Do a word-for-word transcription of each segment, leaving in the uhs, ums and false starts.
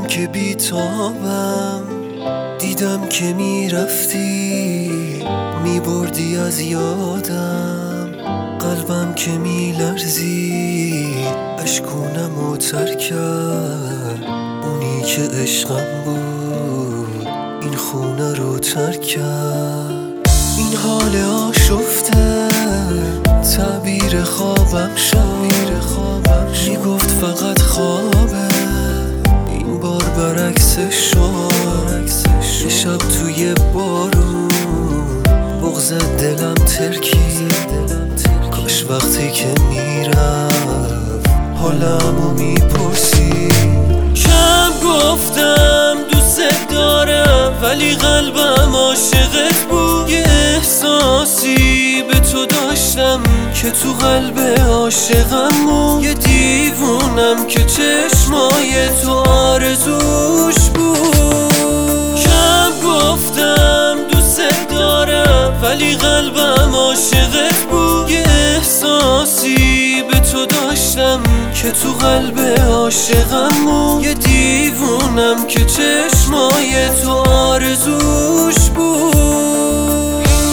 خوابم که بیتابم، دیدم که میرفتی میبردی از یادم. قلبم که میلرزید اشکونمو تر کرد، اونی که عشقم بود این خونه رو ترک کرد. این حال آشفته تعبیر خوابم شد، میگفت فقط خوابه، این بار برعکسش شد. یه شب توی بارون بغض دلم ترکید، کاش وقتی که میرفت حالمو میپرسید. کم گفتم دوست دارم ولی قلبم عاشقت بود. یه احساسی به تو داشتم که تو قلب عاشقم بود. یه دیوونم که چشمای تو آرزوش بود. کم گفتم دوست دارم ولی قلبم عاشقت بود. یه احساسی به تو داشتم که تو قلب عاشقم بود. یه دیوونم که چشمای تو آرزوش بود.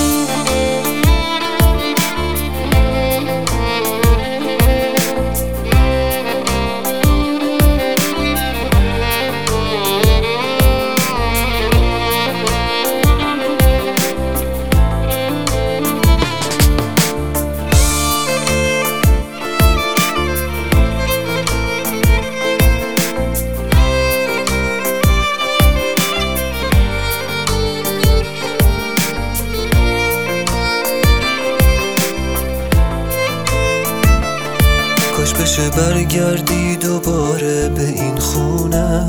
کاش بشه برگردی دوباره به این خونه،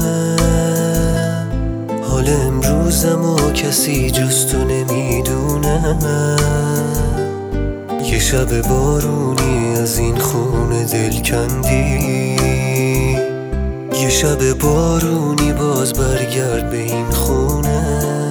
حال امروزمو کسی جز تو نمیدونه. یه شب بارونی از این خونه دل کندی، یه شب بارونی باز برگرد به این خونه.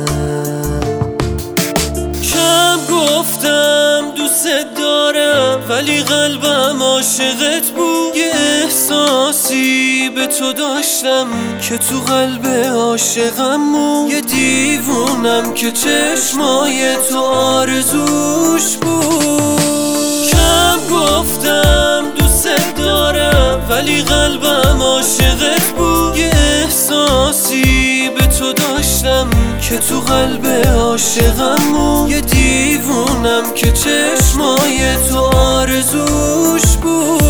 کم گفتم دوست دارم ولی قلبم عاشقت بود. یه احساسی به تو داشتم که تو قلب عاشقم بود. یه دیوونم که چشمای تو آرزوش بود. کم گفتم دوست دارم ولی قلبم عاشقت بود. یه احساسی به تو داشتم که تو قلب عاشقم بود. یه دیوونم که چشمای تو آرزوش بود.